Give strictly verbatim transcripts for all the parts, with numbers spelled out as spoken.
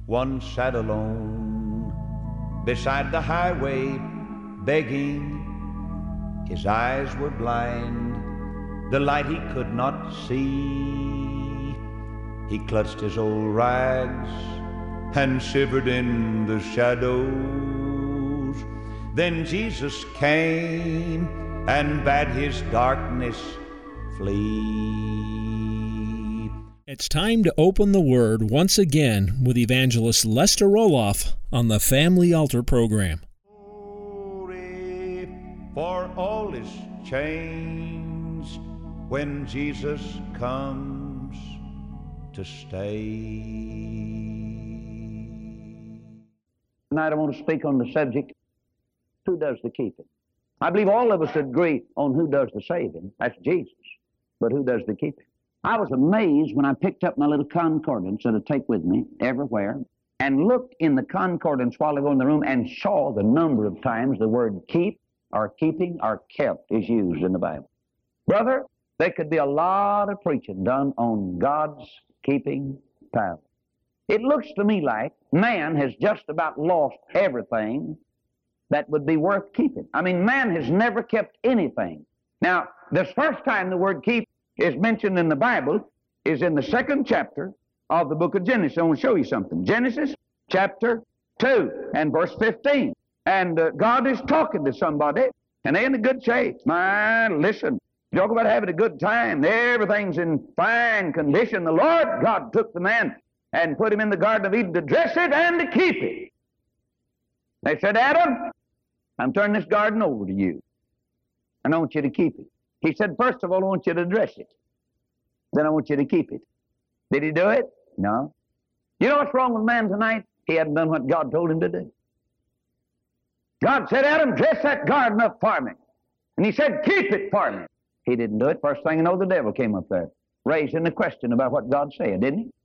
one sat alone beside the highway, begging. His eyes were blind, the light he could not see. He clutched his old rags and shivered in the shadows. Then Jesus came and bade his darkness flee. It's time to open the Word once again with Evangelist Lester Roloff on the Family Altar program. Glory, for all is changed when Jesus comes to stay. Tonight I want to speak on the subject, who does the keeping? I believe all of us agree on who does the saving. That's Jesus. But who does the keeping? I was amazed when I picked up my little concordance that I take with me everywhere and looked in the concordance while I go in the room and saw the number of times the word keep or keeping or kept is used in the Bible. Brother, there could be a lot of preaching done on God's keeping power. It looks to me like man has just about lost everything that would be worth keeping. I mean, man has never kept anything. Now, this first time the word keep is mentioned in the Bible is in the second chapter of the book of Genesis. I want to show you something. Genesis chapter two and verse fifteen. And uh, God is talking to somebody, and they're in a good shape. Man, listen, talk about having a good time. Everything's in fine condition. The Lord God took the man and put him in the Garden of Eden to dress it and to keep it. They said, Adam, I'm turning this garden over to you, and I want you to keep it. He said, first of all, I want you to dress it. Then I want you to keep it. Did he do it? No. You know what's wrong with man tonight? He hadn't done what God told him to do. God said, Adam, dress that garden up for me. And he said, keep it for me. He didn't do it. First thing you know, the devil came up there, raising the question about what God said, didn't he?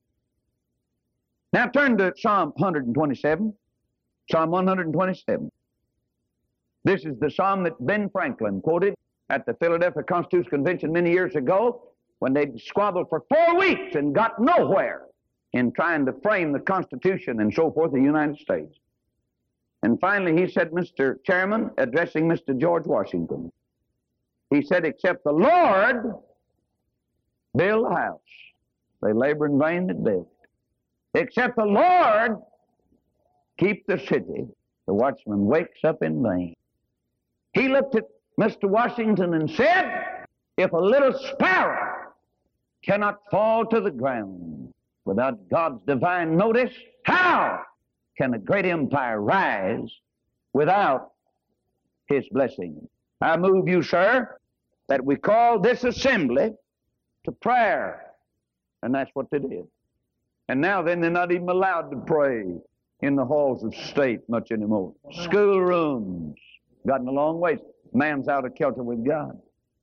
Now turn to Psalm one twenty-seven. Psalm one twenty-seven. This is the psalm that Ben Franklin quoted at the Philadelphia Constitutional Convention many years ago when they squabbled for four weeks and got nowhere in trying to frame the Constitution and so forth of the United States. And finally he said, Mister Chairman, addressing Mister George Washington, he said, except the Lord build a house, they labor in vain that build it. Except the Lord keep the city, the watchman wakes up in vain. He looked at Mister Washington and said, if a little sparrow cannot fall to the ground without God's divine notice, how can a great empire rise without his blessing? I move you, sir, that we call this assembly to prayer. And that's what they did. And now then, they're not even allowed to pray in the halls of state much anymore. Schoolrooms gotten a long ways. Man's out of kilter with God.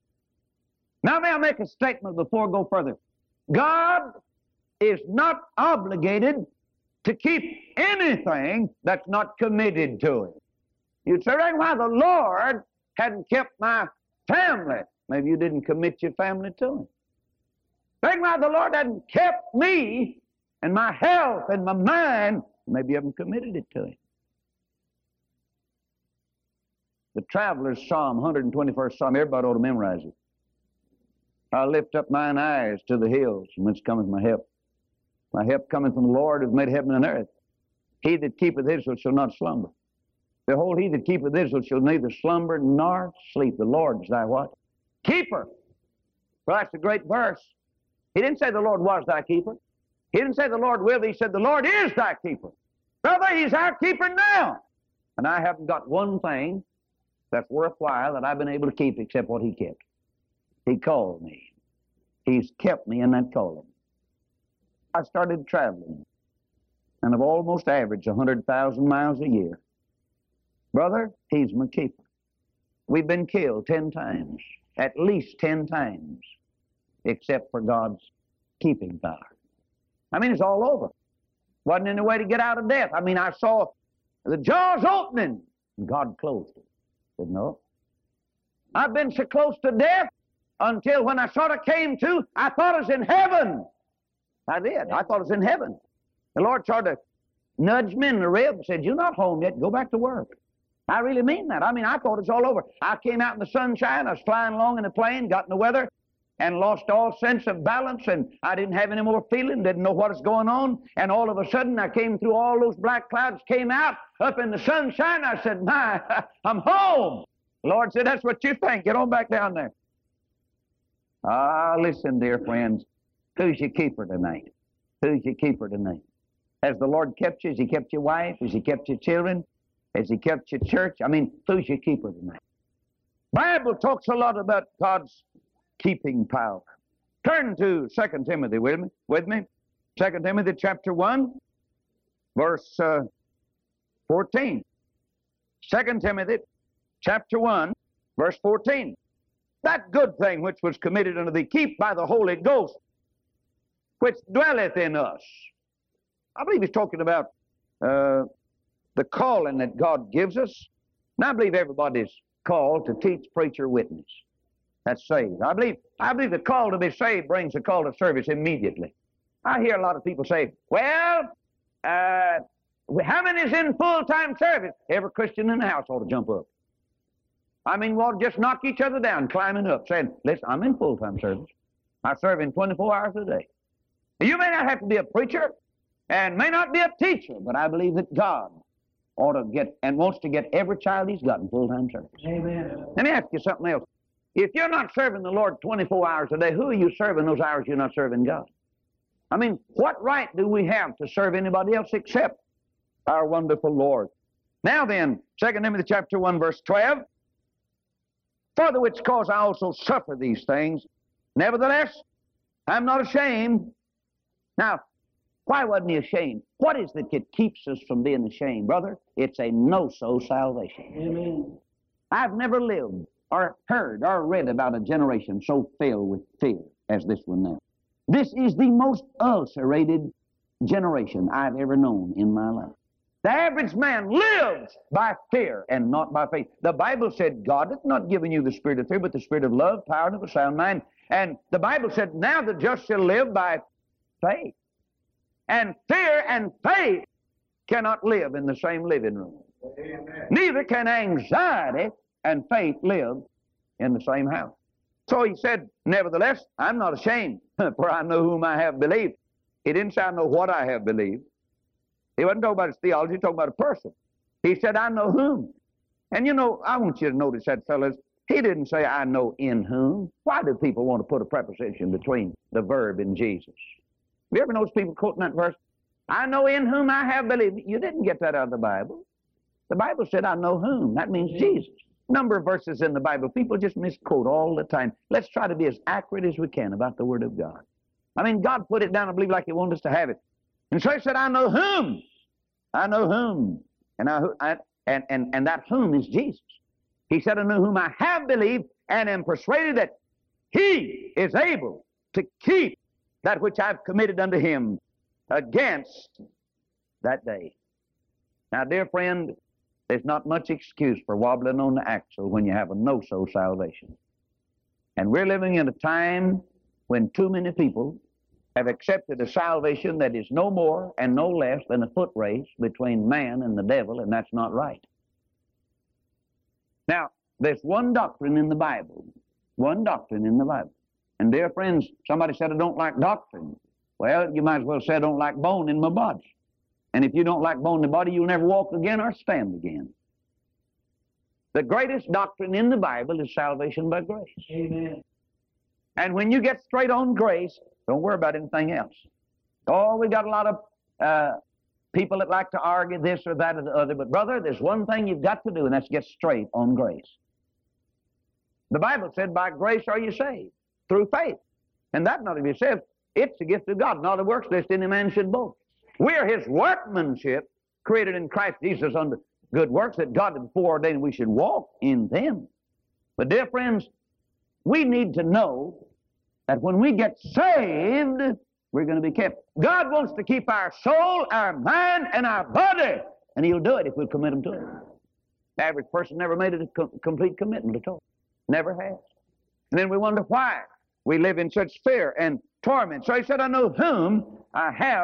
Now may I make a statement before I go further. God is not obligated to keep anything that's not committed to him. You'd say, why the Lord hadn't kept my family? Maybe you didn't commit your family to him. Think why the Lord hadn't kept me and my health and my mind. Maybe you haven't committed it to him. The Traveler's Psalm, one twenty-first Psalm, everybody ought to memorize it. I lift up mine eyes to the hills, from whence cometh my help. My help cometh from the Lord who made heaven and earth. He that keepeth Israel shall not slumber. Behold, he that keepeth Israel shall neither slumber nor sleep. The Lord is thy what? Keeper. Well, that's a great verse. He didn't say the Lord was thy keeper. He didn't say the Lord will. He said the Lord is thy keeper. Brother, he's our keeper now. And I haven't got one thing that's worthwhile that I've been able to keep except what he kept. He called me. He's kept me in that calling. I started traveling, and I've almost averaged one hundred thousand miles a year. Brother, he's my keeper. We've been killed ten times, at least ten times, except for God's keeping power. I mean, it's all over. Wasn't any way to get out of death. I mean, I saw the jaws opening, and God closed it. Said, no. I've been so close to death until when I sort of came to, I thought I was in heaven. I did. I thought I was in heaven. The Lord sort of nudged me in the rib and said, "You're not home yet. Go back to work." I really mean that. I mean, I thought it was all over. I came out in the sunshine. I was flying along in the plane, got in the weather, and lost all sense of balance, and I didn't have any more feeling, didn't know what was going on, and all of a sudden I came through all those black clouds, came out up in the sunshine. I said, "My, I'm home." The Lord said, "That's what you think. Get on back down there." Ah, listen, dear friends, who's your keeper tonight? Who's your keeper tonight? Has the Lord kept you? Has He kept your wife? Has He kept your children? Has He kept your church? I mean, who's your keeper tonight? Bible talks a lot about God's keeping power. Turn to Second Timothy with me. With me. Second Timothy chapter one, verse uh, fourteen. Second Timothy chapter one, verse fourteen. That good thing which was committed unto thee, keep by the Holy Ghost, which dwelleth in us. I believe he's talking about uh, the calling that God gives us. And I believe everybody's called to teach, preach, or witness. That's saved. I believe, I believe the call to be saved brings the call to service immediately. I hear a lot of people say, "Well, uh, how many is in full-time service?" Every Christian in the house ought to jump up. I mean, we ought to just knock each other down, climbing up, saying, "Listen, I'm in full-time service. I serve in twenty-four hours a day." You may not have to be a preacher and may not be a teacher, but I believe that God ought to get and wants to get every child He's got in full-time service. Amen. Let me ask you something else. If you're not serving the Lord twenty-four hours a day, who are you serving those hours you're not serving God? I mean, what right do we have to serve anybody else except our wonderful Lord? Now then, Second Timothy chapter one, verse twelve. "For the which cause I also suffer these things. Nevertheless, I'm not ashamed." Now, why wasn't he ashamed? What is it that keeps us from being ashamed, brother? It's a no-so salvation. Amen. I've never lived or heard or read about a generation so filled with fear as this one now. This is the most ulcerated generation I've ever known in my life. The average man lives by fear and not by faith. The Bible said God has not given you the spirit of fear, but the spirit of love, power, and of a sound mind. And the Bible said, now the just shall live by faith. And fear and faith cannot live in the same living room. Amen. Neither can anxiety and faith live in the same house. So he said, "Nevertheless, I'm not ashamed, for I know whom I have believed." He didn't say, "I know what I have believed." He wasn't talking about his theology, he was talking about a person. He said, "I know whom." And you know, I want you to notice that, fellas. He didn't say, "I know in whom." Why do people want to put a preposition between the verb and Jesus? Have you ever noticed people quoting that verse? "I know in whom I have believed." You didn't get that out of the Bible. The Bible said, "I know whom." That means Jesus. Number of verses in the Bible, people just misquote all the time. Let's try to be as accurate as we can about the Word of God. I mean, God put it down, I believe, like He wanted us to have it. And so He said, "I know whom." I know whom. And, I, I, and, and, and that whom is Jesus. He said, "I know whom I have believed and am persuaded that He is able to keep that which I've committed unto Him against that day." Now, dear friend, there's not much excuse for wobbling on the axle when you have a no-so salvation. And we're living in a time when too many people have accepted a salvation that is no more and no less than a foot race between man and the devil, and that's not right. Now, there's one doctrine in the Bible, one doctrine in the Bible. And dear friends, somebody said, "I don't like doctrine." Well, you might as well say, "I don't like bone in my body." And if you don't like bone in the body, you'll never walk again or stand again. The greatest doctrine in the Bible is salvation by grace. Amen. And when you get straight on grace, don't worry about anything else. Oh, we got a lot of uh, people that like to argue this or that or the other. But brother, there's one thing you've got to do, and that's get straight on grace. The Bible said, "By grace are you saved, through faith." And that not of yourself, it's the gift of God, not of works, lest any man should boast. We are His workmanship, created in Christ Jesus unto good works that God had foreordained we should walk in them. But dear friends, we need to know that when we get saved, we're going to be kept. God wants to keep our soul, our mind, and our body, and He'll do it if we'll commit them to Him. The average person never made a co- complete commitment at all. Never has. And then we wonder why we live in such fear and torment. So He said, "I know whom I have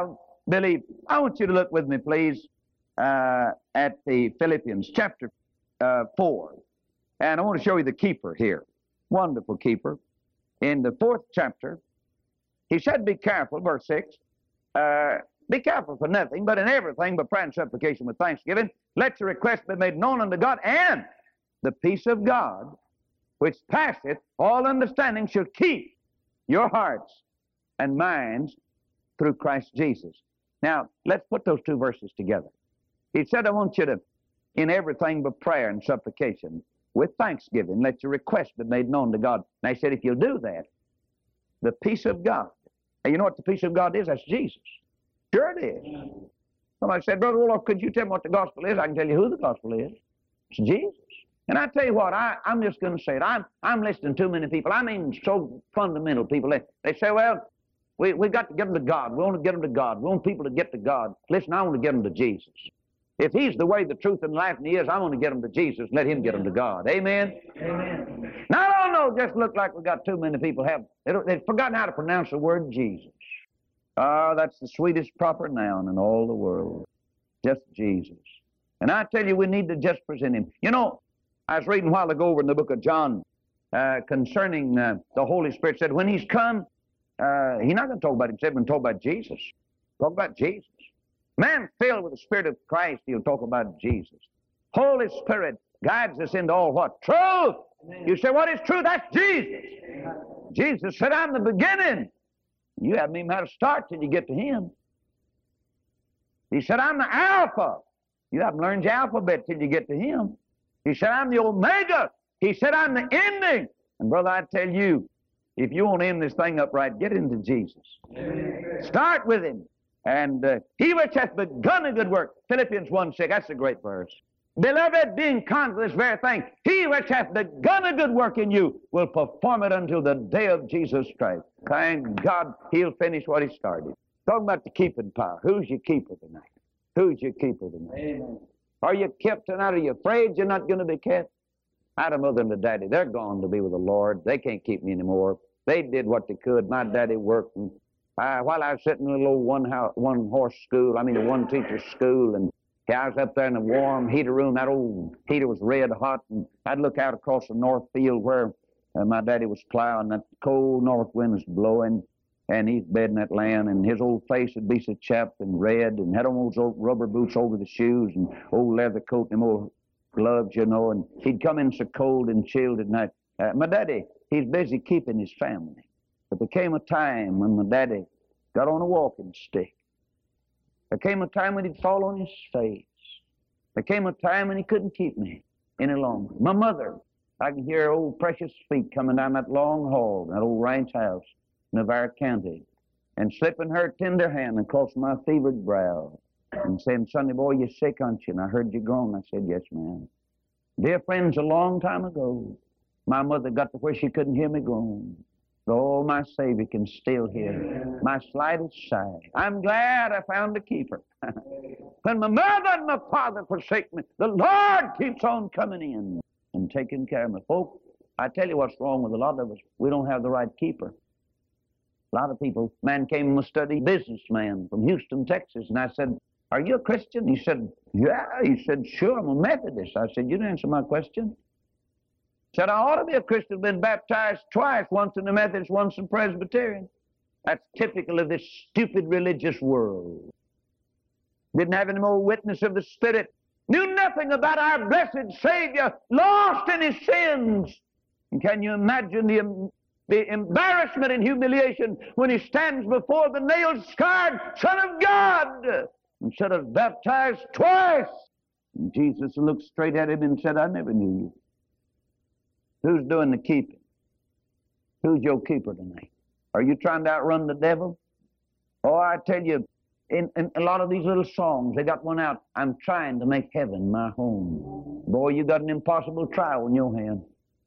believe. I want you to look with me, please, uh, at the Philippians chapter uh, four. And I want to show you the keeper here. Wonderful keeper. In the fourth chapter, he said, be careful, verse six, uh, be careful for nothing, but in everything, by prayer and supplication with thanksgiving, let your request be made known unto God, and the peace of God, which passeth all understanding, shall keep your hearts and minds through Christ Jesus. Now, let's put those two verses together. He said, I want you to, in everything but prayer and supplication, with thanksgiving, let your request be made known to God. And I said, if you'll do that, the peace of God. And you know what the peace of God is? That's Jesus. Sure it is. Somebody said, Brother Roloff, could you tell me what the gospel is? I can tell you who the gospel is. It's Jesus. And I tell you what, I, I'm just going to say it. I'm, I'm listening to too many people. I mean so fundamental people. They, they say, well, we, we got to get them to God. We want to get them to God. We want people to get to God. Listen, I want to get them to Jesus. If he's the way, the truth, and life, and he is, I want to get them to Jesus. Let him get them to God. Amen? Amen. Now, I don't know, just look like we got too many people have. They've forgotten how to pronounce the word Jesus. Ah, that's the sweetest proper noun in all the world. Just Jesus. And I tell you, we need to just present him. You know, I was reading a while ago over in the book of John uh, concerning uh, the Holy Spirit. Said when he's come, uh, he's not going to talk about himself, he's going to talk about Jesus. Talk about Jesus. Man filled with the Spirit of Christ, he'll talk about Jesus. Holy Spirit guides us into all what? Truth. Amen. You say, what is truth? That's Jesus. Amen. Jesus said, I'm the beginning. You haven't even had a start till you get to him. He said, I'm the Alpha. You haven't learned your alphabet till you get to him. He said, I'm the Omega. He said, I'm the ending. And brother, I tell you, if you want to end this thing up right, get into Jesus. Amen. Start with him. And uh, he which hath begun a good work, Philippians one six, that's a great verse. Beloved, being confident of this very thing, he which hath begun a good work in you will perform it until the day of Jesus Christ. Thank God he'll finish what he started. Talking about the keeping power. Who's your keeper tonight? Who's your keeper tonight? Amen. Are you kept tonight? Are you afraid you're not going to be kept? I had a mother and a daddy. They're gone to be with the Lord. They can't keep me anymore. They did what they could. My daddy worked. And I, while I was sitting in a little one house, one horse school, I mean a one teacher school, and I was up there in a warm heater room. That old heater was red hot, and I'd look out across the north field where uh, my daddy was plowing. That cold north wind was blowing, and he's bedding that land, and his old face would be so chapped and red, and had on those old rubber boots over the shoes, and old leather coat, and them old gloves, you know, and he'd come in so cold and chilled at night. Uh, my daddy, he's busy keeping his family. But there came a time when my daddy got on a walking stick. There came a time when he'd fall on his face. There came a time when he couldn't keep me any longer. My mother, I can hear her old precious feet coming down that long hall, that old ranch house in Navarre County, and slipping her tender hand across my fevered brow and saying, Sonny boy, you're sick, aren't you? And I heard you groan. I said, yes, ma'am. Dear friends, a long time ago, my mother got to where she couldn't hear me groan. But oh, my Savior can still hear my slightest sigh. I'm glad I found a keeper. When my mother and my father forsake me, the Lord keeps on coming in and taking care of me. Folks, I tell you what's wrong with a lot of us. We don't have the right keeper. A lot of people, man came to study, businessman from Houston, Texas, and I said, are you a Christian? He said, yeah. He said, sure, I'm a Methodist. I said, you didn't answer my question. Said, I ought to be a Christian, been baptized twice, once in the Methodist, once in Presbyterian. That's typical of this stupid religious world. Didn't have any more witness of the Spirit. Knew nothing about our blessed Savior, lost in his sins. And can you imagine the, the embarrassment and humiliation when he stands before the nail-scarred Son of God and said, I was baptized twice. And Jesus looked straight at him and said, I never knew you. Who's doing the keeping? Who's your keeper tonight? Are you trying to outrun the devil? Oh, I tell you, in, in a lot of these little songs, they got one out, I'm trying to make heaven my home. Boy, you got an impossible trial in your hand.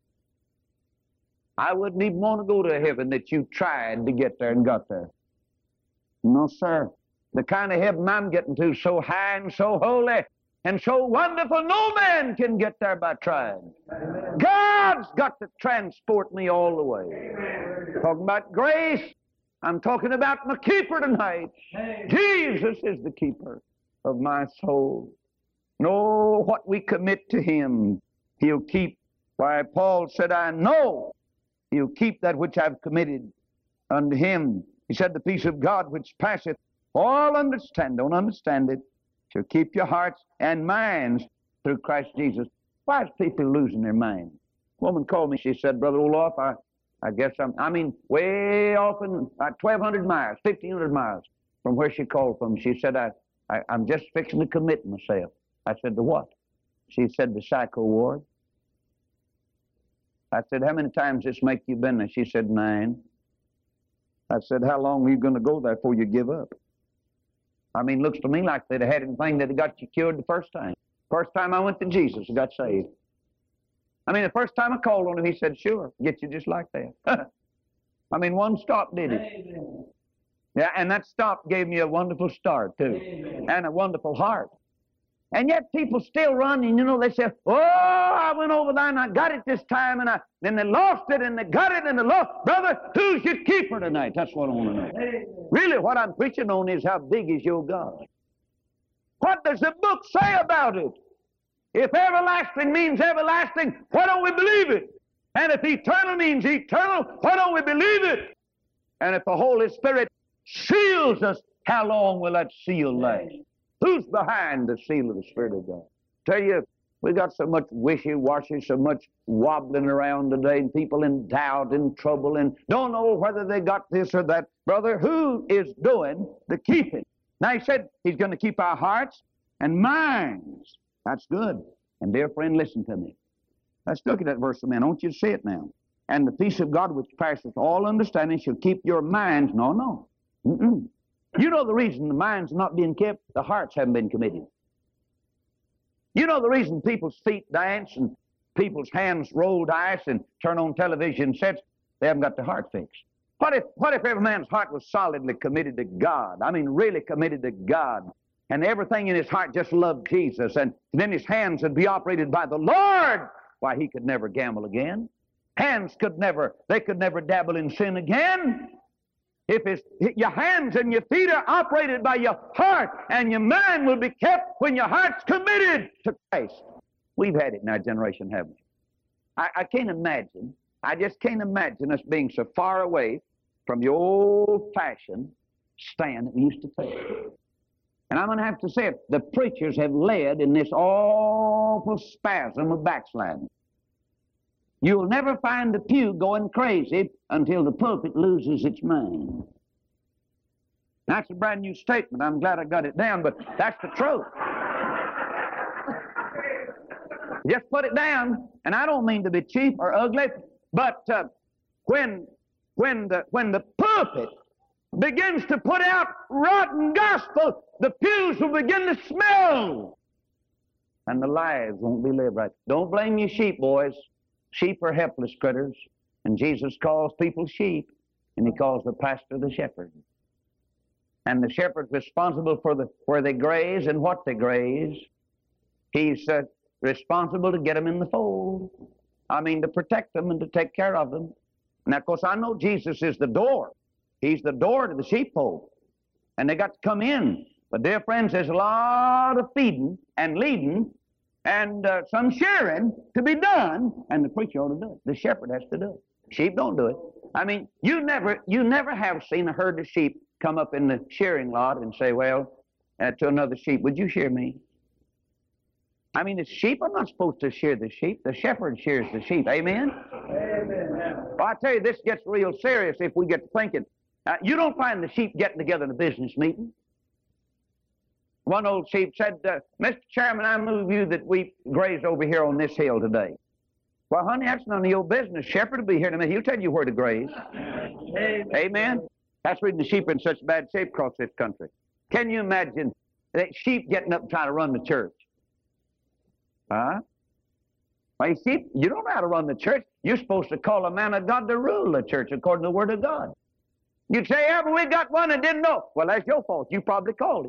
I wouldn't even want to go to heaven that you tried to get there and got there. No, sir. The kind of heaven I'm getting to is so high and so holy and so wonderful, no man can get there by trying. God's got to transport me all the way. Talking about grace, I'm talking about my keeper tonight. Amen. Jesus is the keeper of my soul. Know what we commit to Him, He'll keep. Why, Paul said, I know He'll keep that which I've committed unto Him. He said, the peace of God which passeth all understand, don't understand it, shall keep your hearts and minds through Christ Jesus. Why is people losing their mind? A woman called me, she said, Brother Olaf, I, I guess I'm, I mean, way off in about twelve hundred miles, fifteen hundred miles from where she called from. She said, I, I, I'm just fixing to commit myself. I said, to what? She said, the psycho ward. I said, how many times this make you been there? She said, nine. I said, how long are you going to go there before you give up? I mean, looks to me like they'd have had anything that had got you cured the first time. First time I went to Jesus, I got saved. I mean, the first time I called on Him, He said, sure, get you just like that. I mean, one stop did it. Amen. Yeah, and that stop gave me a wonderful start, too, Amen. And a wonderful heart. And yet people still run, and you know, they say, oh, I went over there and I got it this time, and I, then they lost it, and they got it, and they lost. Brother, who's your keeper tonight? That's what I want to know. Amen. Really, what I'm preaching on is how big is your God? What does the book say about it? If everlasting means everlasting, why don't we believe it? And if eternal means eternal, why don't we believe it? And if the Holy Spirit seals us, how long will that seal last? Who's behind the seal of the Spirit of God? Tell you, we got so much wishy-washy, so much wobbling around today, and people in doubt and trouble and don't know whether they got this or that. Brother, who is doing the keeping? Now, He said He's going to keep our hearts and minds. That's good. And dear friend, listen to me. Let's look at that verse a minute. I want you to see it now. And the peace of God which passeth all understanding shall keep your minds. No, no. Mm-mm. You know the reason the mind's not being kept? The hearts haven't been committed. You know the reason people's feet dance and people's hands roll dice and turn on television sets? They haven't got their heart fixed. What if, what if every man's heart was solidly committed to God? I mean, really committed to God. And everything in his heart just loved Jesus. And then his hands would be operated by the Lord. Why, he could never gamble again. Hands could never, they could never dabble in sin again. If it's, your hands and your feet are operated by your heart, and your mind will be kept when your heart's committed to Christ. We've had it in our generation, haven't we? I, I can't imagine, I just can't imagine us being so far away from the old-fashioned stand that we used to take. And I'm going to have to say it, the preachers have led in this awful spasm of backsliding. You'll never find the pew going crazy until the pulpit loses its mind. That's a brand new statement. I'm glad I got it down, but that's the truth. Just put it down, and I don't mean to be cheap or ugly, but uh, when, when, the, when the pulpit begins to put out rotten gospel, the pews will begin to smell, and the lives won't be lived right. Don't blame your sheep, boys. Sheep are helpless critters, and Jesus calls people sheep, and He calls the pastor the shepherd. And the shepherd's responsible for the where they graze and what they graze. He's uh, responsible to get them in the fold. I mean, to protect them and to take care of them. Now, of course, I know Jesus is the door. He's the door to the sheepfold, and they got to come in. But, dear friends, there's a lot of feeding and leading and uh, some shearing to be done, and the preacher ought to do it. The shepherd has to do it. Sheep don't do it. I mean, you never, you never have seen a herd of sheep come up in the shearing lot and say, well, uh, to another sheep, would you shear me? I mean, the sheep are not supposed to shear the sheep. The shepherd shears the sheep. Amen? Amen. Well, I tell you, this gets real serious if we get to thinking. Uh, you don't find the sheep getting together in a business meeting. One old sheep said, uh, Mister Chairman, I move you that we graze over here on this hill today. Well, honey, that's none of your business. Shepherd will be here in a minute. He'll tell you where to graze. Amen. Amen. That's the reason the sheep are in such bad shape across this country. Can you imagine that sheep getting up and trying to run the church? Huh? Well, you see, you don't know how to run the church. You're supposed to call a man of God to rule the church according to the Word of God. You'd say, ever we got one that didn't know. Well, that's your fault. You probably called him.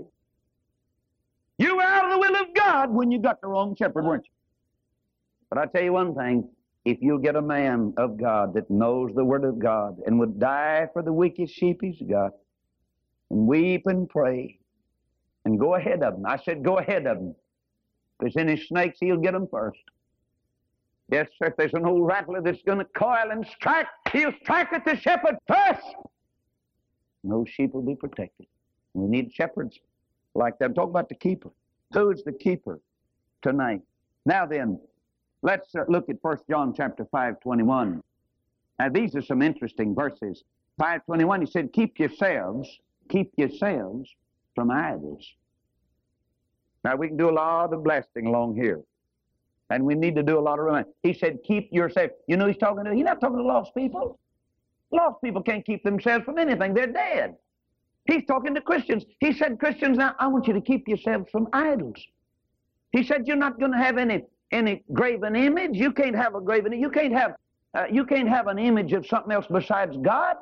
You were out of the will of God when you got the wrong shepherd, weren't you? But I tell you one thing, if you'll get a man of God that knows the Word of God and would die for the weakest sheep he's got and weep and pray and go ahead of them. I said go ahead of them. If there's any snakes, he'll get them first. Yes, sir, if there's an old rattler that's going to coil and strike, he'll strike at the shepherd first. And those sheep will be protected. We need shepherds like that. I'm talking about the keeper. Who's the keeper tonight? Now then, let's uh, look at First John chapter five twenty-one. Now these are some interesting verses. five twenty-one, he said, keep yourselves, keep yourselves from idols. Now we can do a lot of blasting along here. And we need to do a lot of reminding. He said, keep yourself. You know he's talking to, he's not talking to lost people. Lost people can't keep themselves from anything. They're dead. He's talking to Christians. He said, Christians, now I want you to keep yourselves from idols. He said, you're not going to have any any graven image. You can't have a graven image. You can't have uh, you can't have an image of something else besides God.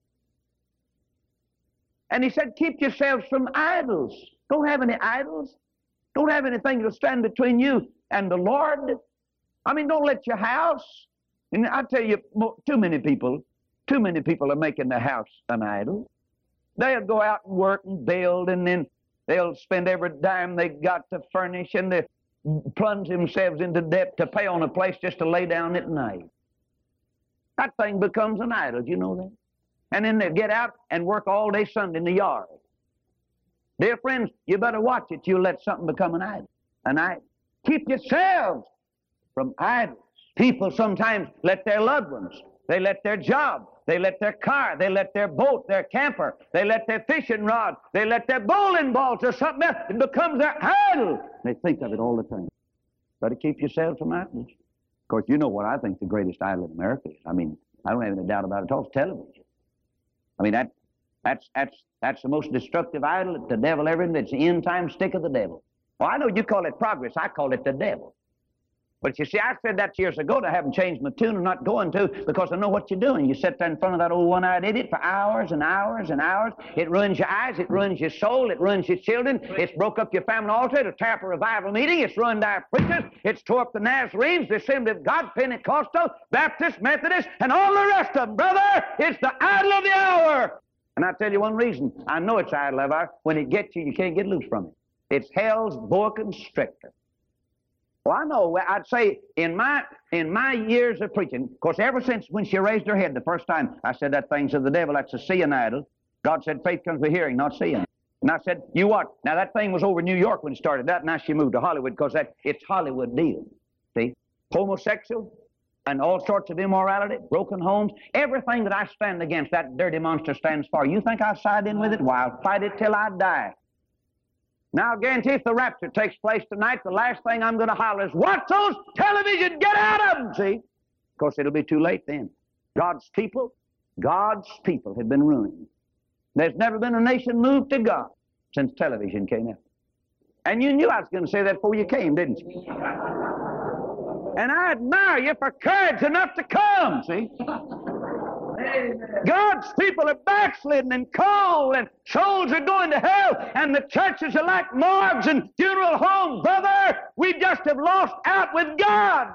And he said, keep yourselves from idols. Don't have any idols. Don't have anything that'll stand between you and the Lord. I mean, don't let your house. And I tell you, too many people, too many people are making their house an idol. They'll go out and work and build, and then they'll spend every dime they got to furnish, and they plunge themselves into debt to pay on a place just to lay down at night. That thing becomes an idol. Do you know that? And then they get out and work all day Sunday in the yard. Dear friends, you better watch it. You'll let something become an idol. An idol. Keep yourselves from idols. People sometimes let their loved ones, they let their job, they let their car, they let their boat, their camper, they let their fishing rod, they let their bowling balls or something else. It becomes their idol. They think of it all the time. Better keep yourselves from idols. Of course, you know what I think the greatest idol in America is. I mean, I don't have any doubt about it at all. It's television. I mean, that, that's, that's, that's the most destructive idol that the devil ever invented. It's the end-time stick of the devil. Well, I know you call it progress. I call it the devil. But you see, I said that years ago, and I haven't changed my tune. I'm not going to, because I know what you're doing. You sit there in front of that old one-eyed idiot for hours and hours and hours. It ruins your eyes. It ruins your soul. It ruins your children. It's broke up your family altar. It'll tear up a revival meeting. It's ruined our preachers. It's tore up the Nazarenes, the Assembly of God, Pentecostal, Baptist, Methodist, and all the rest of them. Brother, it's the idol of the hour. And I'll tell you one reason. I know it's idol of the hour. When it gets you, you can't get loose from it. It's hell's boa constrictor. Well, I know, I'd say in my in my years of preaching, of course, ever since when she raised her head the first time, I said that thing's of the devil, that's a seeing idol. God said faith comes by hearing, not seeing. And I said, you what? Now that thing was over in New York when it started that, now she moved to Hollywood because that it's Hollywood deal. See? Homosexual and all sorts of immorality, broken homes, everything that I stand against, that dirty monster stands for. You think I'll side in with it? Well, I'll fight it till I die. Now, I guarantee if the rapture takes place tonight, the last thing I'm going to holler is, watch those television, get out of them, see? Of course, it'll be too late then. God's people, God's people have been ruined. There's never been a nation moved to God since television came out. And you knew I was going to say that before you came, didn't you? And I admire you for courage enough to come, see? God's people are backslidden and cold, and souls are going to hell, and the churches are like morgues and funeral homes. Brother, we just have lost out with God.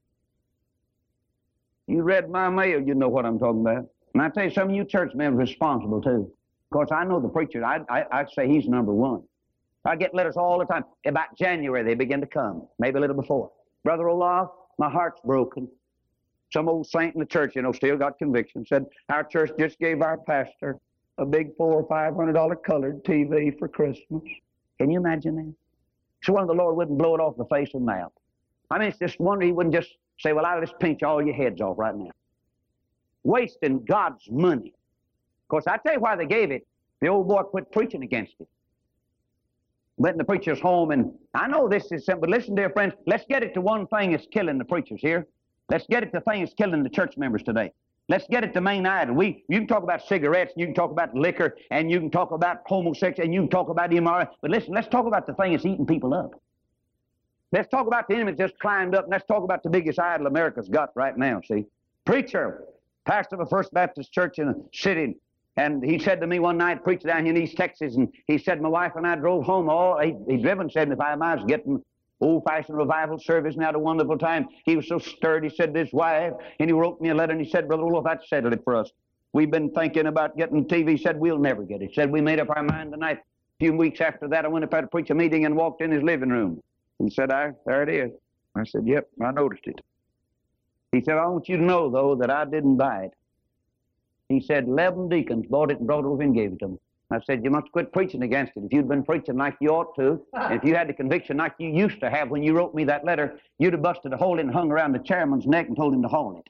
You read my mail, you know what I'm talking about. And I tell you, some of you church members are responsible too. Of course, I know the preacher. I, I, I'd say he's number one. I get letters all the time. About January, they begin to come, maybe a little before. Brother Olaf, my heart's broken. Some old saint in the church, you know, still got conviction, said, our church just gave our pastor a big four or five hundred dollar colored T V for Christmas. Can you imagine that? So one of the Lord wouldn't blow it off the face of the mouth. I mean, it's just wonder he wouldn't just say, well, I'll just pinch all your heads off right now. Wasting God's money. Of course, I tell you why they gave it. The old boy quit preaching against it. Went in the preacher's home, and I know this is simple, but listen, dear friends, let's get it to one thing that's killing the preachers here. Let's get it to things killing the church members today. Let's get it to main idol. We, you can talk about cigarettes, and you can talk about liquor, and you can talk about homosexuality, and you can talk about immorality. But listen, let's talk about the thing that's eating people up. Let's talk about the enemy that just climbed up, and let's talk about the biggest idol America's got right now, see? Preacher, pastor of a First Baptist church in a city, and he said to me one night, preached down here in East Texas, and he said, my wife and I drove home all, he, he'd driven seventy-five miles getting Old-fashioned revival service, and had a wonderful time. He was so stirred, he said to his wife, and he wrote me a letter, and he said, Brother Roloff, that settled it for us. We've been thinking about getting T V. He said, we'll never get it. He said, we made up our mind tonight. A few weeks after that, I went up there to preach a meeting and walked in his living room. He said, I, there it is. I said, yep, I noticed it. He said, I want you to know, though, that I didn't buy it. He said, eleven deacons bought it and brought it over and gave it to them. I said, you must quit preaching against it. If you'd been preaching like you ought to, if you had the conviction like you used to have when you wrote me that letter, you'd have busted a hole in and hung around the chairman's neck and told him to haul it.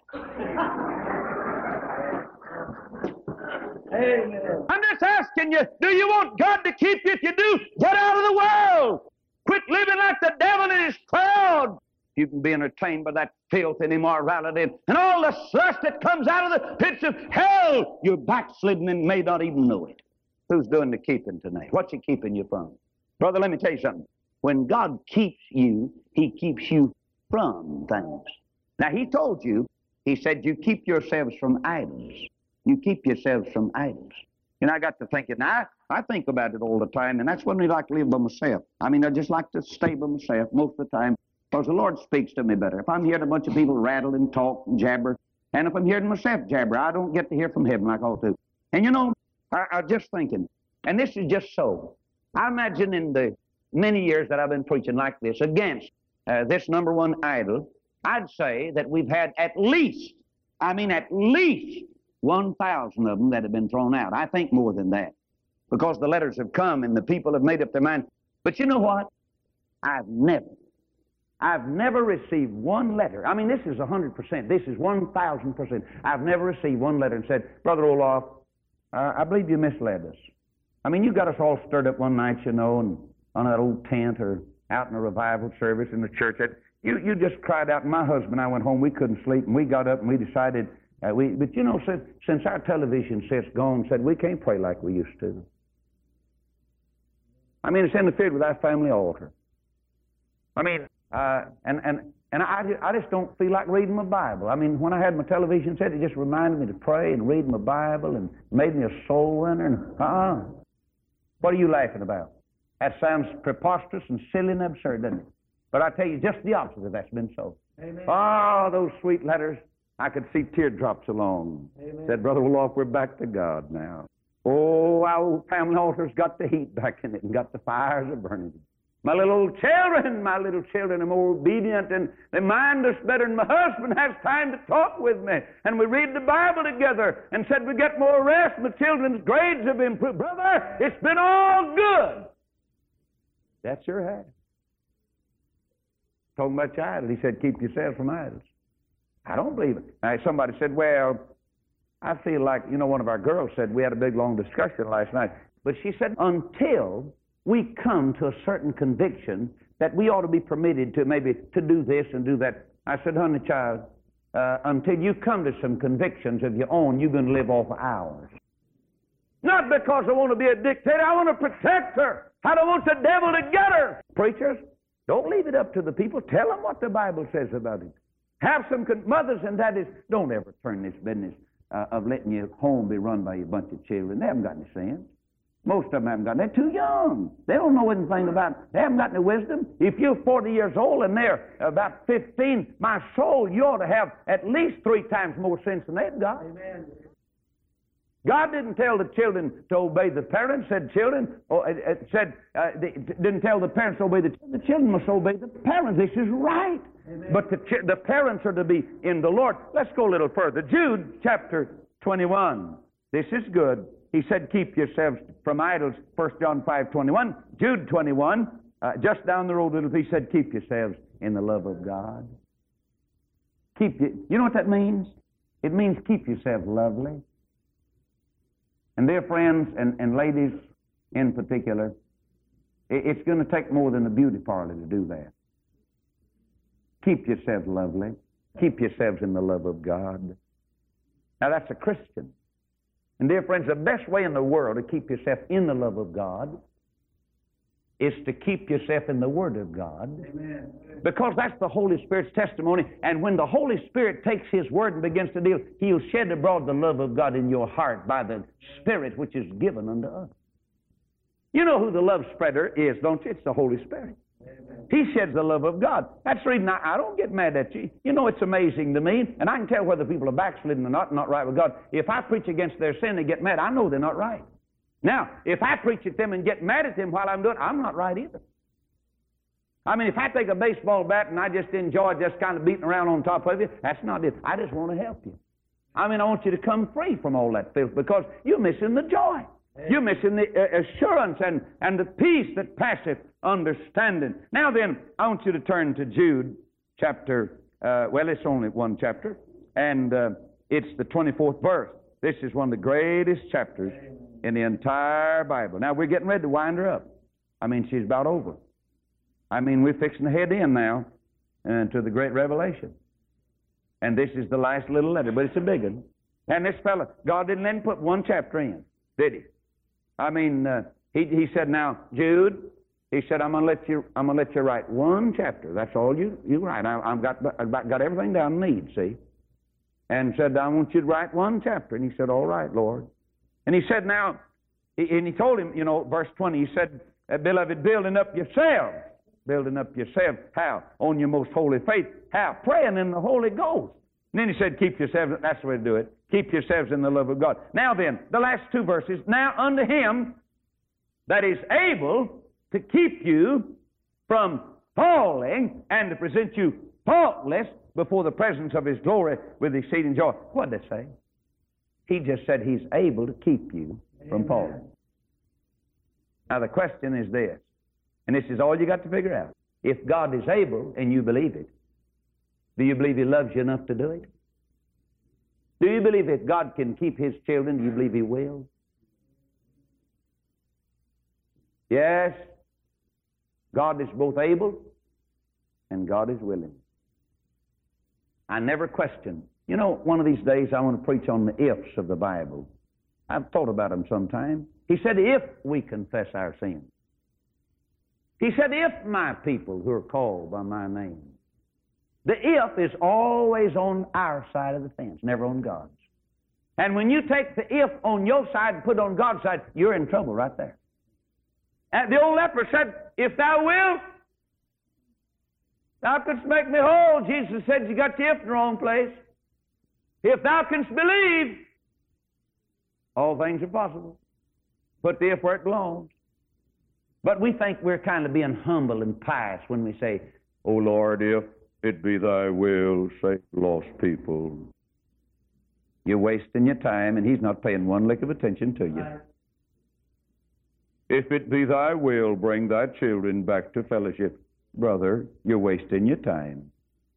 Amen. I'm just asking you, do you want God to keep you? If you do, get out of the world. Quit living like the devil in his crowd. You can be entertained by that filth and immorality and all the slush that comes out of the pits of hell. You're backslidden and may not even know it. Who's doing the keeping tonight? What's he keeping you from? Brother, let me tell you something. When God keeps you, he keeps you from things. Now, he told you, he said, you keep yourselves from idols. You keep yourselves from idols. And I got to thinking, now, I, I think about it all the time, and that's when I like to live by myself. I mean, I just like to stay by myself most of the time because the Lord speaks to me better. If I'm hearing a bunch of people rattle and talk and jabber, and if I'm hearing myself jabber, I don't get to hear from heaven like I ought to. And you know, I, I'm just thinking, and this is just so. I imagine in the many years that I've been preaching like this against uh, this number one idol, I'd say that we've had at least, I mean at least one thousand of them that have been thrown out. I think more than that because the letters have come and the people have made up their mind. But you know what? I've never, I've never received one letter. I mean, this is one hundred percent. This is one thousand percent. I've never received one letter and said, Brother Roloff, uh, I believe you misled us. I mean, you got us all stirred up one night, you know, and on that old tent or out in a revival service in the church. That you, you just cried out, and my husband and I went home. We couldn't sleep, and we got up and we decided, uh, we. but you know, since, since our television set's gone, said we can't pray like we used to. I mean, it's interfered with our family altar. I mean, uh, and, and, and I, I just don't feel like reading my Bible. I mean, when I had my television set, it just reminded me to pray and read my Bible and made me a soul winner. And, uh-uh. What are you laughing about? That sounds preposterous and silly and absurd, doesn't it? But I tell you, just the opposite of that's been so. Amen. Oh, those sweet letters. I could see teardrops along. Amen. Said, Brother Roloff, we're back to God now. Oh, our old family altar's got the heat back in it and got the fires are burning. My little old children, my little children are more obedient and they mind us better than my husband has time to talk with me. And we read the Bible together and said we get more rest. My children's grades have improved. Brother, it's been all good. That's your hat. Talking about your idol. He said, keep yourself from idols. I don't believe it. Now, somebody said, well, I feel like, you know, one of our girls said, we had a big, long discussion last night. But she said, until we come to a certain conviction that we ought to be permitted to maybe to do this and do that. I said, honey, child, uh, until you come to some convictions of your own, you're going to live off of ours. Not because I want to be a dictator. I want to protect her. I don't want the devil to get her. Preachers, don't leave it up to the people. Tell them what the Bible says about it. Have some con- mothers and daddies. Don't ever turn this business uh, of letting your home be run by a bunch of children. They haven't got any sense. Most of them haven't got. They're too young. They don't know anything about it. They haven't got any wisdom. If you're forty years old and they're about fifteen, my soul, you ought to have at least three times more sense than they've got. Amen. God didn't tell the children to obey the parents. Said children, or it, it said uh, they, didn't tell the parents to obey the children. The children must obey the parents. This is right. Amen. But the ch- the parents are to be in the Lord. Let's go a little further. Jude chapter twenty-one. This is good. He said, keep yourselves from idols, First John five twenty-one. Jude twenty-one, uh, just down the road a little, he said, keep yourselves in the love of God. Keep you, you know what that means? It means keep yourself lovely. And dear friends and, and ladies in particular, it, it's going to take more than a beauty parlor to do that. Keep yourselves lovely. Keep yourselves in the love of God. Now that's a Christian. And dear friends, the best way in the world to keep yourself in the love of God is to keep yourself in the Word of God. Amen. Because that's the Holy Spirit's testimony. And when the Holy Spirit takes His Word and begins to deal, He'll shed abroad the love of God in your heart by the Spirit which is given unto us. You know who the love spreader is, don't you? It's the Holy Spirit. Amen. He sheds the love of God. That's the reason I, I don't get mad at you. You know, it's amazing to me, and I can tell whether people are backslidden or not, not right with God. If I preach against their sin and get mad, I know they're not right. Now, if I preach at them and get mad at them while I'm doing it, I'm not right either. I mean, if I take a baseball bat and I just enjoy just kind of beating around on top of you, that's not it. I just want to help you. I mean, I want you to come free from all that filth because you're missing the joy. You're missing the uh, assurance and, and the peace that passeth understanding. Now then, I want you to turn to Jude chapter, uh, well, it's only one chapter, and uh, it's the twenty-fourth verse. This is one of the greatest chapters in the entire Bible. Now, we're getting ready to wind her up. I mean, she's about over. I mean, we're fixing to head in now uh, to the great revelation. And this is the last little letter, but it's a big one. And this fellow, God didn't let him put one chapter in, did he? I mean, uh, he he said, now, Jude, he said, I'm gonna let you I'm gonna let you write one chapter. That's all you you write. I, I've got I've got everything down I need, see. And said, I want you to write one chapter. And he said, all right, Lord. And he said, now, he, and he told him, you know, verse twenty. He said, beloved, building up yourselves, building up yourselves. How? On your most holy faith. How? Praying in the Holy Ghost. And then he said, keep yourselves. That's the way to do it. Keep yourselves in the love of God. Now then, the last two verses. Now unto him that is able to keep you from falling and to present you faultless before the presence of his glory with exceeding joy. What did it say? He just said he's able to keep you from falling. Now the question is this, and this is all you got to figure out. If God is able and you believe it, do you believe he loves you enough to do it? Do you believe if God can keep his children, do you believe he will? Yes, God is both able and God is willing. I never question. You know, one of these days I want to preach on the ifs of the Bible. I've thought about them sometime. He said, if we confess our sins. He said, if my people who are called by my name. The if is always on our side of the fence, never on God's. And when you take the if on your side and put it on God's side, you're in trouble right there. And the old leper said, if thou wilt, thou couldst make me whole. Jesus said, you got the if in the wrong place. If thou canst believe, all things are possible. Put the if where it belongs. But we think we're kind of being humble and pious when we say, oh Lord, if it be thy will, save lost people. You're wasting your time, and he's not paying one lick of attention to you. If it be thy will, bring thy children back to fellowship. Brother, you're wasting your time.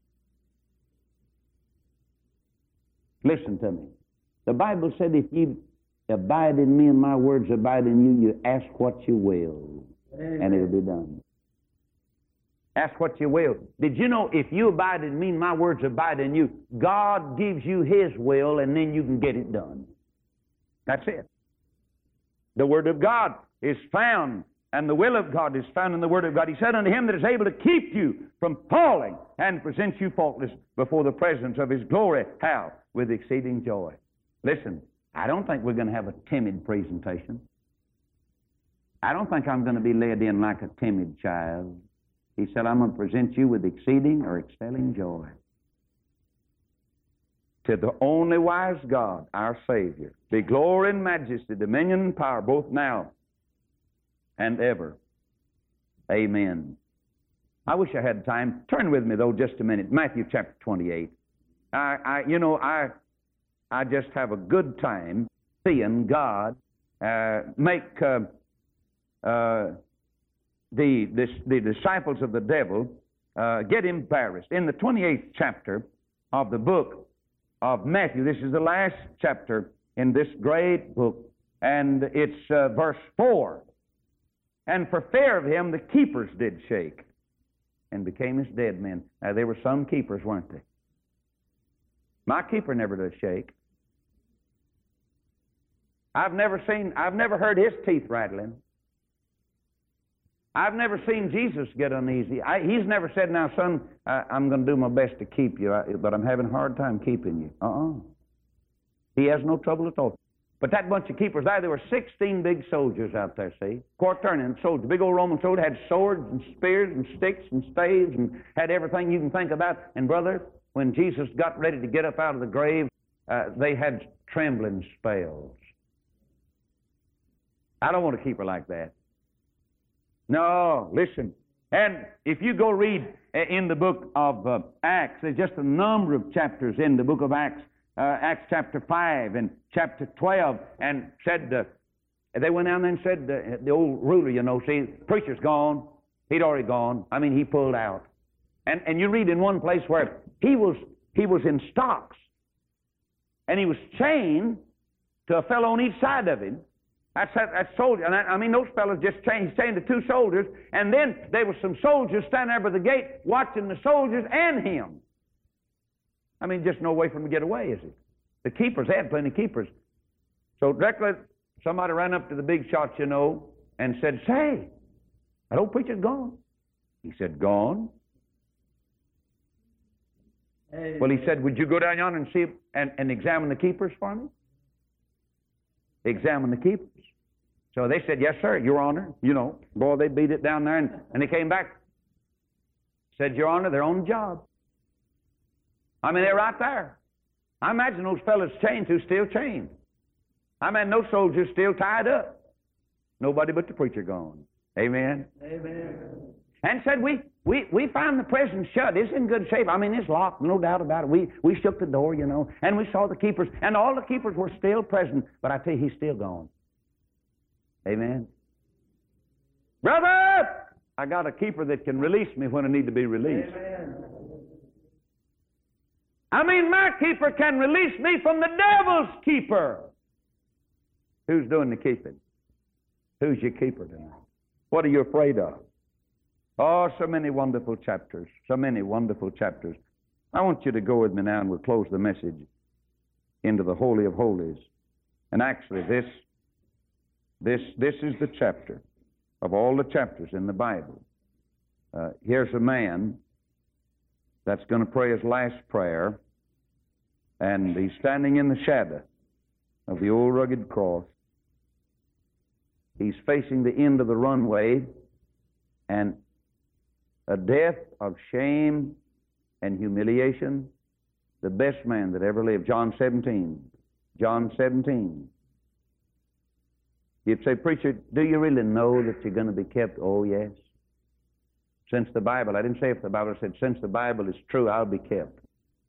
Listen to me. The Bible said, if you abide in me and my words abide in you, you ask what you will, Amen. And it'll be done. Ask what you will. Did you know if you abide in me and my words abide in you, God gives you his will and then you can get it done. That's it. The Word of God is found, and the will of God is found in the Word of God. He said unto him that is able to keep you from falling and present you faultless before the presence of his glory. How? With exceeding joy. Listen, I don't think we're going to have a timid presentation. I don't think I'm going to be led in like a timid child. He said, I'm going to present you with exceeding or excelling joy. To the only wise God, our Savior, be glory and majesty, dominion and power, both now and ever. Amen. I wish I had time. Turn with me, though, just a minute. Matthew chapter twenty-eight. I, I you know, I, I just have a good time seeing God uh, make uh, uh, the, the the disciples of the devil uh, get embarrassed. In the twenty-eighth chapter of the book of Matthew, this is the last chapter in this great book, and it's uh, verse four. And for fear of him, the keepers did shake and became as dead men. Now, there were some keepers, weren't they? My keeper never does shake. I've never seen, I've never heard his teeth rattling. I've never seen Jesus get uneasy. I, he's never said, now, son, I, I'm going to do my best to keep you, I, but I'm having a hard time keeping you. Uh-uh. He has no trouble at all. But that bunch of keepers there, there were sixteen big soldiers out there, see? Quaternion soldiers, big old Roman soldiers, had swords and spears and sticks and staves and had everything you can think about. And brother, when Jesus got ready to get up out of the grave, uh, they had trembling spells. I don't want a keeper like that. No, listen. And if you go read in the book of uh, Acts, there's just a number of chapters in the book of Acts, uh, Acts chapter five and chapter twelve, and said, uh, they went down there and said, uh, the old ruler, you know, see, preacher's gone. He'd already gone. I mean, he pulled out. And and you read in one place where he was he was in stocks, and he was chained to a fellow on each side of him. That's that, that soldier. And I, I mean, those fellows just chained, chained to two soldiers, and then there were some soldiers standing there by the gate watching the soldiers and him. I mean, just no way for him to get away, is it? The keepers, they had plenty of keepers. So directly, somebody ran up to the big shots, you know, and said, "Say, that old preacher's gone." He said, "Gone?" Hey. Well, he said, "Would you go down yonder and see and, and examine the keepers for me?" Examine the keepers. So they said, "Yes, sir, Your Honor." You know, boy, they beat it down there, and, and they came back. Said, "Your Honor, they're on the job." I mean, they're right there. I imagine those fellas chained who's still chained. I imagine those soldiers still tied up. Nobody but the preacher gone. Amen? Amen. And said, we, we, we found the prison shut. It's in good shape. I mean, it's locked, no doubt about it. We, we shook the door, you know, and we saw the keepers, and all the keepers were still present. But I tell you, he's still gone. Amen? Brother, I got a keeper that can release me when I need to be released. Amen. I mean, my keeper can release me from the devil's keeper. Who's doing the keeping? Who's your keeper tonight? What are you afraid of? Oh, so many wonderful chapters. So many wonderful chapters. I want you to go with me now, and we'll close the message into the Holy of Holies. And actually, this, this, this is the chapter of all the chapters in the Bible. Uh, here's a man that's going to pray his last prayer, and he's standing in the shadow of the old rugged cross. He's facing the end of the runway, and a death of shame and humiliation, the best man that ever lived. John seventeen. John seventeen. You'd say, "Preacher, do you really know that you're going to be kept?" Oh, yes. Since the Bible, I didn't say if the Bible, I said, since the Bible is true, I'll be kept.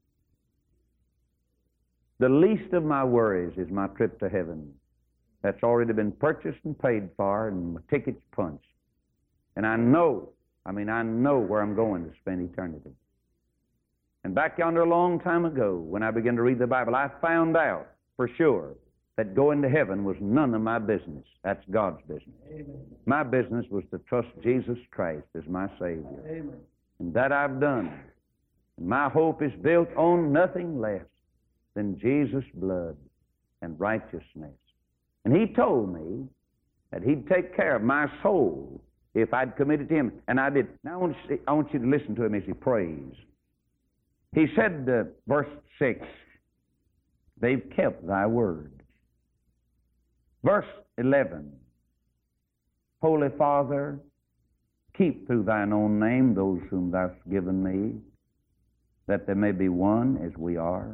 The least of my worries is my trip to heaven. That's already been purchased and paid for, and my ticket's punched. And I know, I mean, I know where I'm going to spend eternity. And back yonder a long time ago, when I began to read the Bible, I found out for sure that going to heaven was none of my business. That's God's business. Amen. My business was to trust Jesus Christ as my Savior. Amen. And that I've done. And my hope is built on nothing less than Jesus' blood and righteousness. And He told me that He'd take care of my soul if I'd committed to Him. And I did. Now I want you, I want you to listen to Him as He prays. He said, uh, verse six, "They've kept Thy word." Verse eleven, "Holy Father, keep through Thine own name those whom Thou hast given me, that they may be one as we are."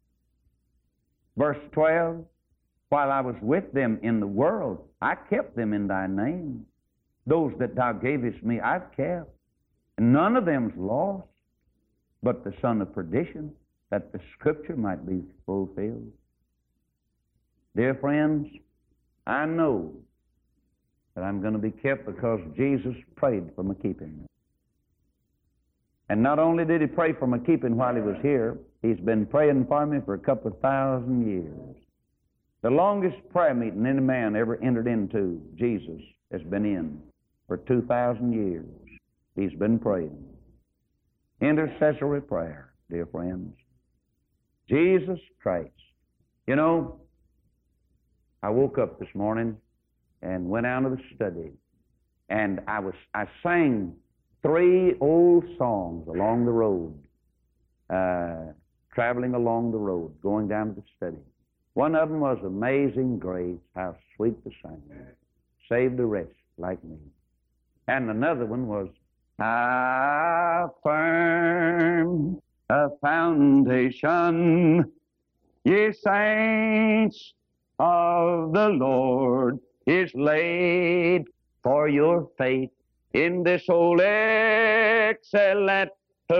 Verse twelve, "While I was with them in the world, I kept them in Thy name. Those that Thou gavest me, I've kept. And none of them's lost, but the son of perdition, that the Scripture might be fulfilled." Dear friends, I know that I'm going to be kept because Jesus prayed for my keeping. And not only did He pray for my keeping while He was here, He's been praying for me for a couple of thousand years. The longest prayer meeting any man ever entered into, Jesus has been in for two thousand years. He's been praying. Intercessory prayer, dear friends. Jesus Christ. You know, I woke up this morning and went out of the study, and I was I sang three old songs along the road, uh, traveling along the road, going down to the study. One of them was Amazing Grace, how sweet the sound, saved a wretch like me. And another one was, how firm a foundation, ye saints of the Lord, is laid for your faith in this old excellent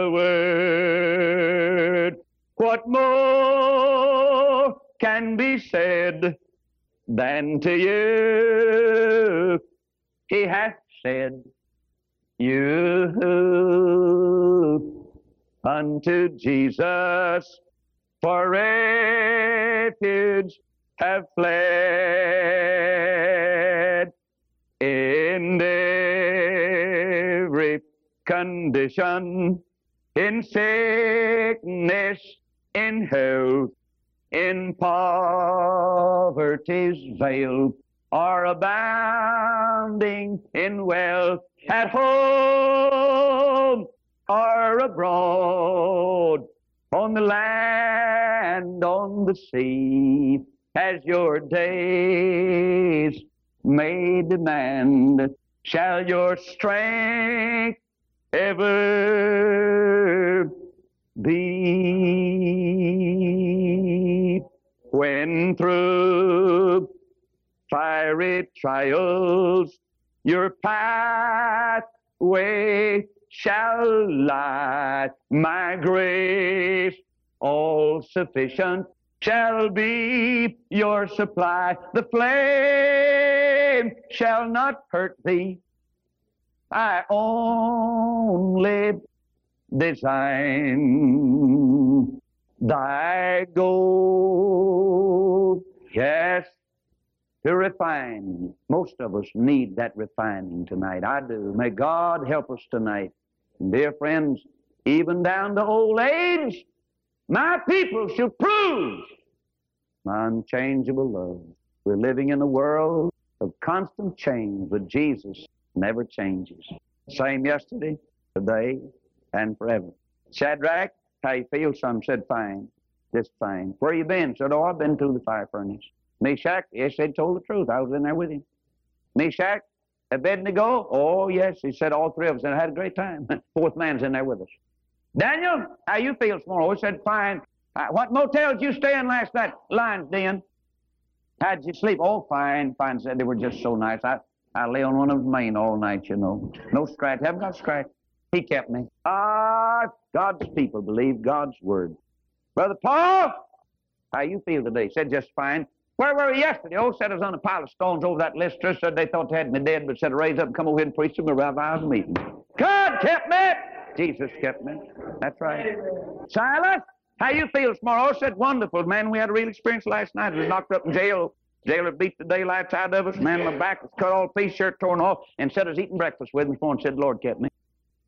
word. What more can be said than to you he hath said, you unto Jesus for refuge have fled. In every condition, in sickness, in health, in poverty's veil, or abounding in wealth, at home or abroad, on the land, on the sea, as your days may demand, shall your strength ever be. When through fiery trials your pathway shall lie, my grace all sufficient shall be your supply. The flame shall not hurt thee. I only design thy gold. Yes, to refine. Most of us need that refining tonight. I do. May God help us tonight. And dear friends, even down to old age, my people shall prove my unchangeable love. We're living in a world of constant change, but Jesus never changes. Same yesterday, today, and forever. Shadrach, how you feel? Some said, fine, just fine. Where you been? Said, oh, I've been through the fire furnace. Meshach, yes, they told the truth. I was in there with him. Meshach, Abednego, oh, yes, he said all three of us, and I had a great time. Fourth man's in there with us. Daniel, how you feel tomorrow? He said, fine. Uh, what motel did you stay in last night? Lion's Den. How'd you sleep? Oh, fine, fine. Said they were just so nice. I, I lay on one of them main all night, you know. No scratch. Haven't got scratch. He kept me. Ah, God's people believe God's word. Brother Paul, how you feel today? Said just fine. Where were you yesterday? Oh, said I was on a pile of stones over that Lystra. Said they thought they had me dead, but said raise up and come over here and preach to me around our meeting. God kept me. Jesus kept me. That's right. Silas, how you feel tomorrow? Oh, said wonderful, man. We had a real experience last night. We was knocked up in jail. Jailer beat the daylights out of us. Man, my back was cut all piece, shirt torn off, and said I was eating breakfast with me before and said, Lord kept me.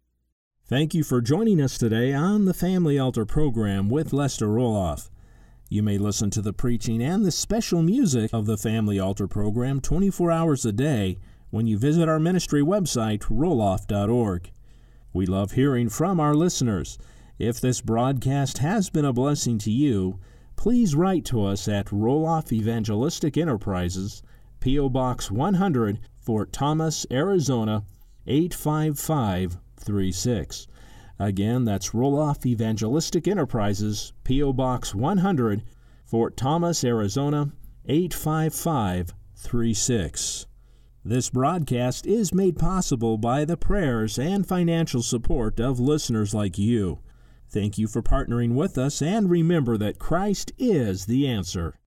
Thank you for joining us today on the Family Altar program with Lester Roloff. You may listen to the preaching and the special music of the Family Altar program twenty-four hours a day when you visit our ministry website, roloff dot org. We love hearing from our listeners. If this broadcast has been a blessing to you, please write to us at Roloff Evangelistic Enterprises, P O. Box one hundred, Fort Thomas, Arizona, eight five five three six. Again, that's Roloff Evangelistic Enterprises, P O. Box one hundred, Fort Thomas, Arizona, eight five five three six. This broadcast is made possible by the prayers and financial support of listeners like you. Thank you for partnering with us, and remember that Christ is the answer.